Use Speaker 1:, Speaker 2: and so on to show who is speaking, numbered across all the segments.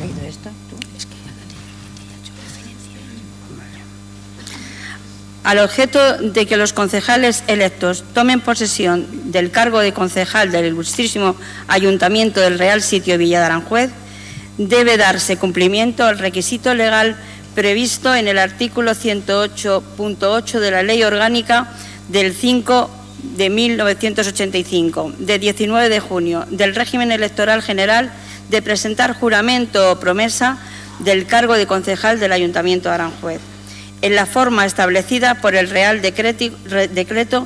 Speaker 1: leído esto? ¿Tú? Al objeto de que los concejales electos tomen posesión del cargo de concejal del Ilustrísimo Ayuntamiento del Real Sitio de Villa de Aranjuez, debe darse cumplimiento al requisito legal previsto en el artículo 108.8 de la Ley Orgánica del 5 de 1985, de 19 de junio, del régimen electoral general, de presentar juramento o promesa del cargo de concejal del Ayuntamiento de Aranjuez, en la forma establecida por el Real Decreto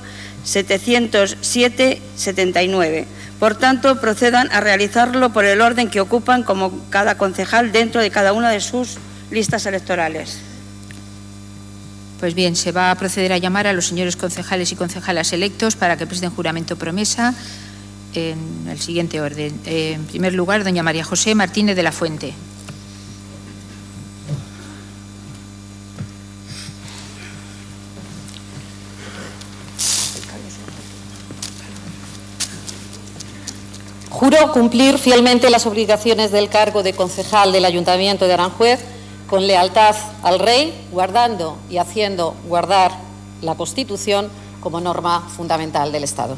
Speaker 1: 707/79. Por tanto, procedan a realizarlo por el orden que ocupan como cada concejal dentro de cada una de sus listas electorales.
Speaker 2: Pues bien, se va a proceder a llamar a los señores concejales y concejalas electos para que presten juramento o promesa en el siguiente orden. En primer lugar, doña María José Martínez de la Fuente.
Speaker 3: Juro cumplir fielmente las obligaciones del cargo de concejal del Ayuntamiento de Aranjuez con lealtad al Rey, guardando y haciendo guardar la Constitución como norma fundamental del Estado.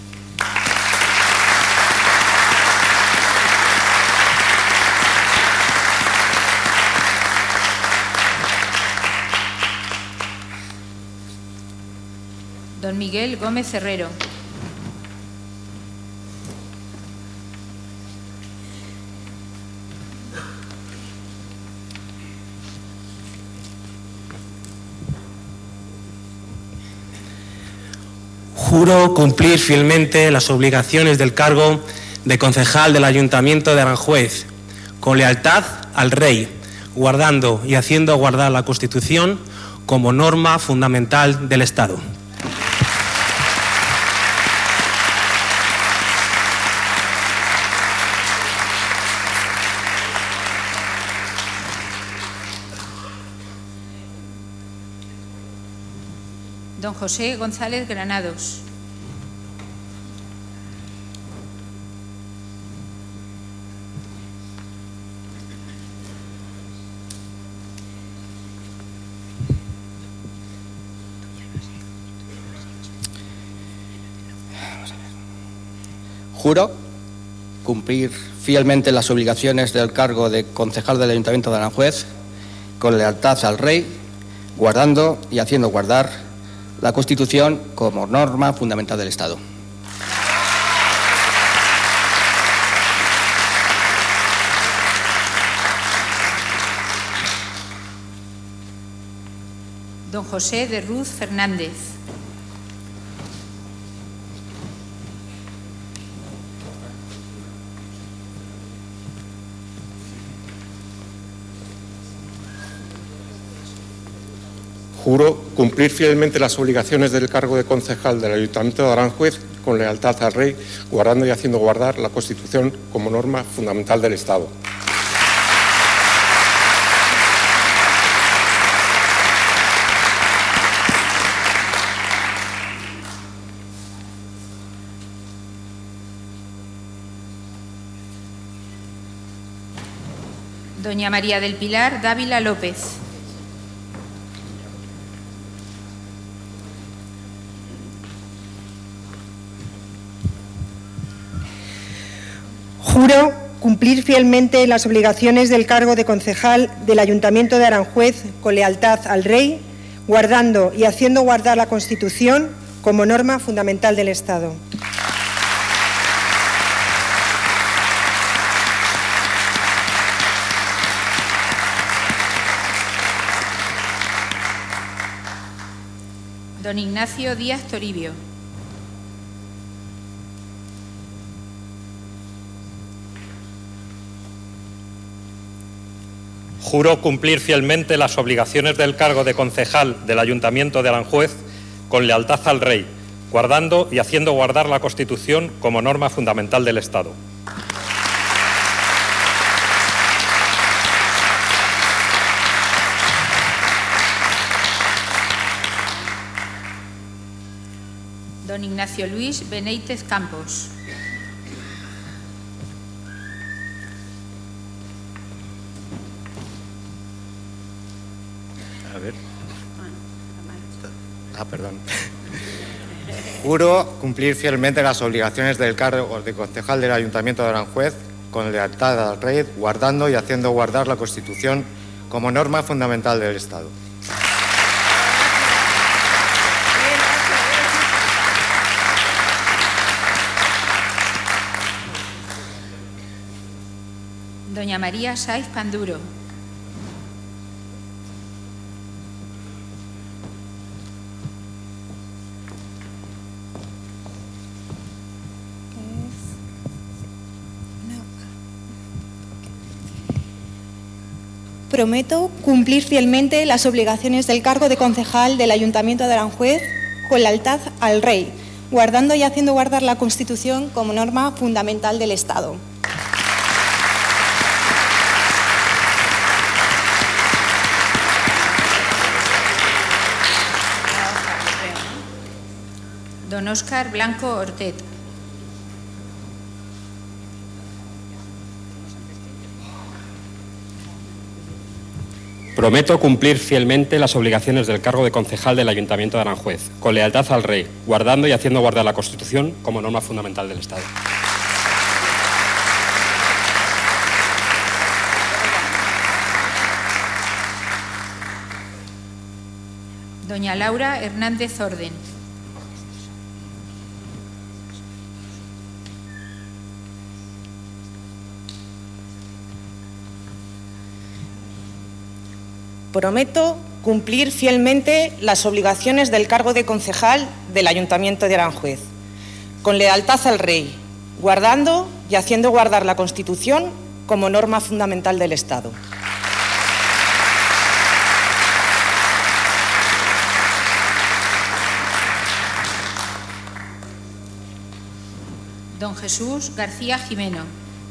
Speaker 2: Don Miguel Gómez Herrero.
Speaker 4: Juro cumplir fielmente las obligaciones del cargo de concejal del Ayuntamiento de Aranjuez, con lealtad al Rey, guardando y haciendo guardar la Constitución como norma fundamental del Estado.
Speaker 2: Don José González Granados.
Speaker 5: Juro cumplir fielmente las obligaciones del cargo de concejal del Ayuntamiento de Aranjuez con lealtad al Rey, guardando y haciendo guardar la Constitución como norma fundamental del Estado.
Speaker 2: Don José de Ruz Fernández.
Speaker 6: Juro cumplir fielmente las obligaciones del cargo de concejal del Ayuntamiento de Aranjuez con lealtad al Rey, guardando y haciendo guardar la Constitución como norma fundamental del Estado.
Speaker 2: Doña María del Pilar Dávila López.
Speaker 7: Juro cumplir fielmente las obligaciones del cargo de concejal del Ayuntamiento de Aranjuez con lealtad al Rey, guardando y haciendo guardar la Constitución como norma fundamental del Estado.
Speaker 2: Don Ignacio Díaz Toribio.
Speaker 8: Juro cumplir fielmente las obligaciones del cargo de concejal del Ayuntamiento de Aranjuez con lealtad al Rey, guardando y haciendo guardar la Constitución como norma fundamental del Estado.
Speaker 2: Don Ignacio Luis Beneítez Campos.
Speaker 9: Perdón. Juro cumplir fielmente las obligaciones del cargo de concejal del Ayuntamiento de Aranjuez con lealtad al Rey, guardando y haciendo guardar la Constitución como norma fundamental del Estado.
Speaker 2: Doña María Saiz Panduro.
Speaker 10: Prometo cumplir fielmente las obligaciones del cargo de concejal del Ayuntamiento de Aranjuez con lealtad al Rey, guardando y haciendo guardar la Constitución como norma fundamental del Estado.
Speaker 2: Don Óscar Blanco Ortet.
Speaker 8: Prometo cumplir fielmente las obligaciones del cargo de concejal del Ayuntamiento de Aranjuez, con lealtad al Rey, guardando y haciendo guardar la Constitución como norma fundamental del Estado.
Speaker 2: Doña Laura Hernández Orden.
Speaker 11: Prometo cumplir fielmente las obligaciones del cargo de concejal del Ayuntamiento de Aranjuez, con lealtad al Rey, guardando y haciendo guardar la Constitución como norma fundamental del Estado.
Speaker 2: Don Jesús García Jimeno.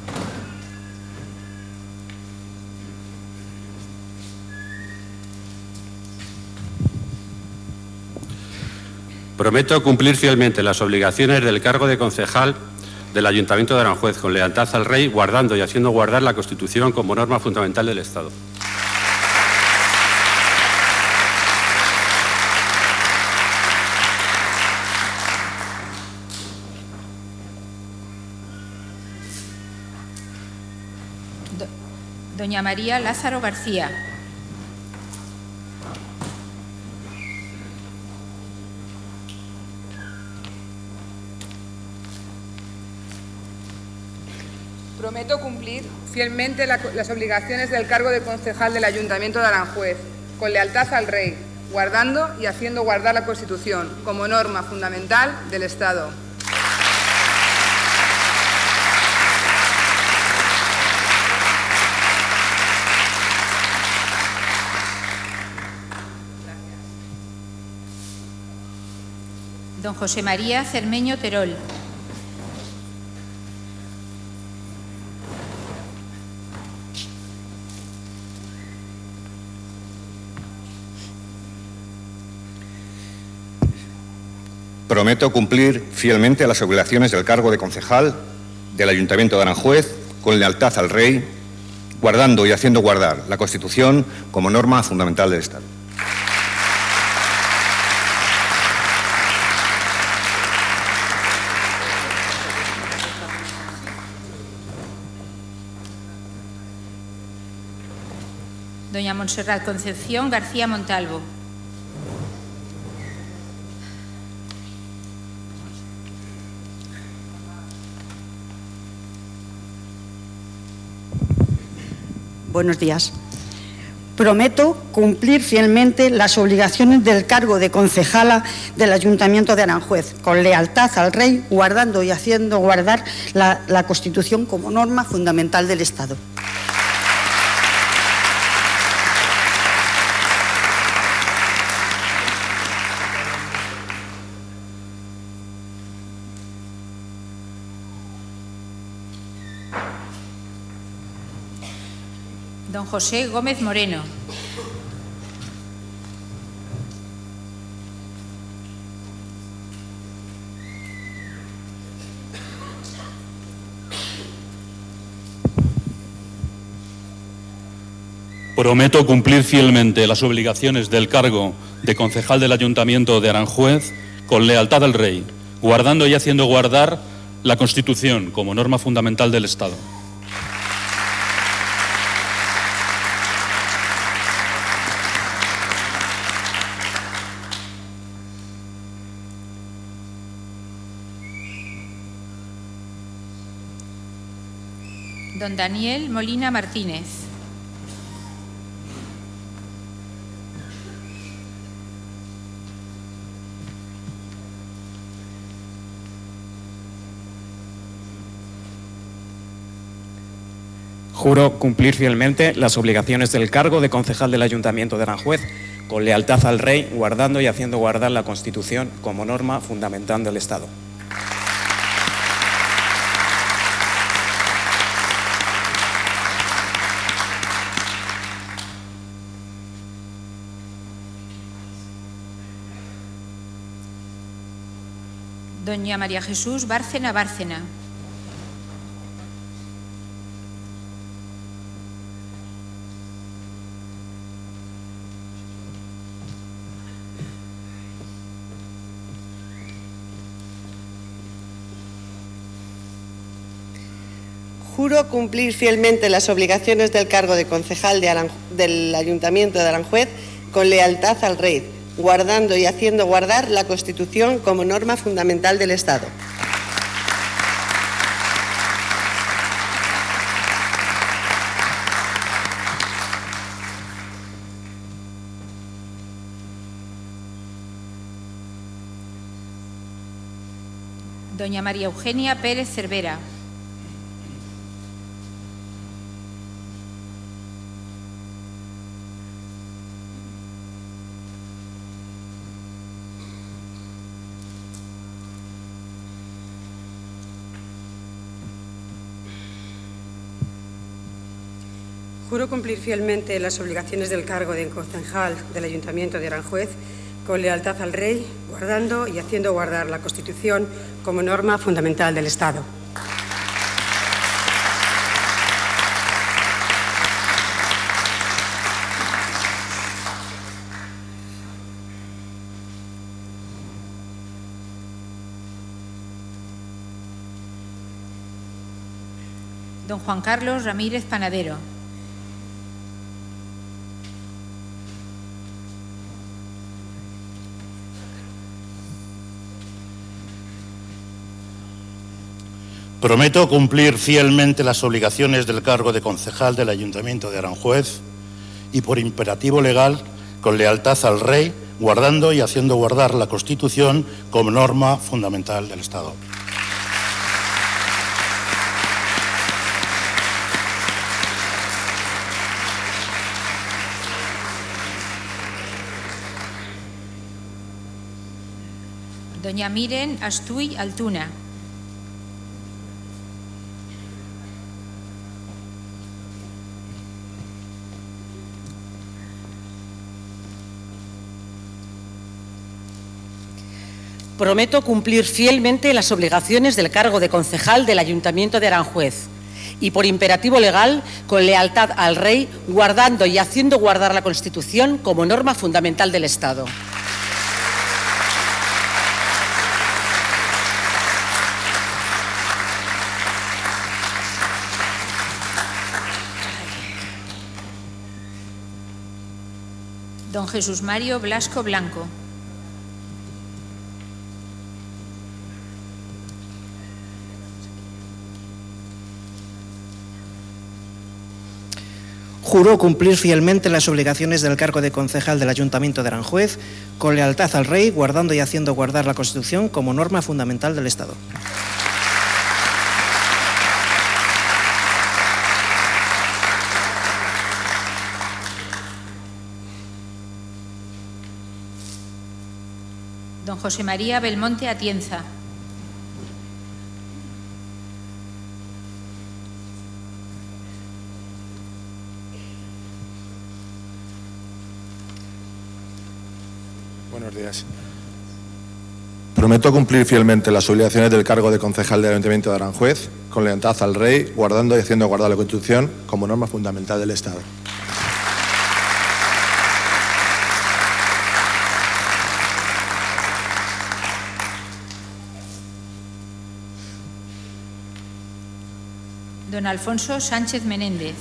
Speaker 12: Prometo cumplir fielmente las obligaciones del cargo de concejal del Ayuntamiento de Aranjuez con lealtad al Rey, guardando y haciendo guardar la Constitución como norma fundamental del Estado.
Speaker 2: Doña María Lázaro García.
Speaker 13: Prometo cumplir fielmente las obligaciones del cargo de concejal del Ayuntamiento de Aranjuez, con lealtad al Rey, guardando y haciendo guardar la Constitución como norma fundamental del Estado.
Speaker 2: Don José María Cermeño Terol.
Speaker 14: Prometo cumplir fielmente las obligaciones del cargo de concejal del Ayuntamiento de Aranjuez con lealtad al Rey, guardando y haciendo guardar la Constitución como norma fundamental del Estado.
Speaker 2: Doña Montserrat Concepción García Montalvo.
Speaker 15: Buenos días. Prometo cumplir fielmente las obligaciones del cargo de concejala del Ayuntamiento de Aranjuez, con lealtad al Rey, guardando y haciendo guardar la Constitución como norma fundamental del Estado.
Speaker 2: Don José Gómez Moreno.
Speaker 16: Prometo cumplir fielmente las obligaciones del cargo de concejal del Ayuntamiento de Aranjuez con lealtad al Rey, guardando y haciendo guardar la Constitución como norma fundamental del Estado.
Speaker 2: Don Daniel Molina Martínez.
Speaker 17: Juro cumplir fielmente las obligaciones del cargo de concejal del Ayuntamiento de Aranjuez con lealtad al Rey, guardando y haciendo guardar la Constitución como norma fundamental del Estado.
Speaker 2: Doña María Jesús Bárcena Bárcena.
Speaker 18: Juro cumplir fielmente las obligaciones del cargo de concejal del Ayuntamiento de Aranjuez con lealtad al Rey, guardando y haciendo guardar la Constitución como norma fundamental del Estado.
Speaker 2: Doña María Eugenia Pérez Cervera.
Speaker 19: Juro cumplir fielmente las obligaciones del cargo de concejal del Ayuntamiento de Aranjuez con lealtad al Rey, guardando y haciendo guardar la Constitución como norma fundamental del Estado.
Speaker 2: Don Juan Carlos Ramírez Panadero.
Speaker 20: Prometo cumplir fielmente las obligaciones del cargo de concejal del Ayuntamiento de Aranjuez y, por imperativo legal, con lealtad al Rey, guardando y haciendo guardar la Constitución como norma fundamental del Estado.
Speaker 2: Doña Miren Astuy Altuna.
Speaker 21: Prometo cumplir fielmente las obligaciones del cargo de concejal del Ayuntamiento de Aranjuez y, por imperativo legal, con lealtad al Rey, guardando y haciendo guardar la Constitución como norma fundamental del Estado.
Speaker 2: Don Jesús Mario Blasco Blanco.
Speaker 17: Juro cumplir fielmente las obligaciones del cargo de concejal del Ayuntamiento de Aranjuez con lealtad al Rey, guardando y haciendo guardar la Constitución como norma fundamental del Estado.
Speaker 2: Don José María Belmonte Atienza.
Speaker 22: Buenos días. Prometo cumplir fielmente las obligaciones del cargo de concejal del Ayuntamiento de Aranjuez con lealtad al Rey, guardando y haciendo guardar la Constitución como norma fundamental del Estado.
Speaker 2: Don Alfonso Sánchez Menéndez.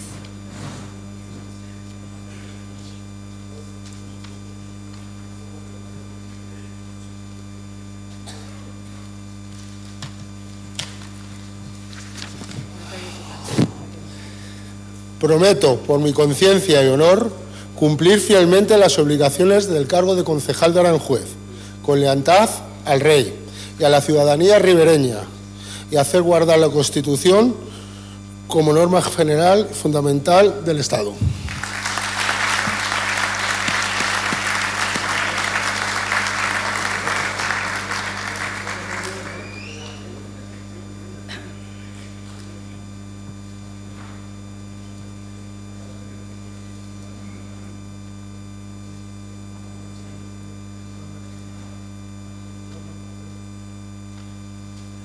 Speaker 1: Prometo, por mi conciencia y honor, cumplir fielmente las obligaciones del cargo de concejal de Aranjuez, con lealtad al Rey y a la ciudadanía ribereña, y hacer guardar la Constitución como norma general y fundamental del Estado.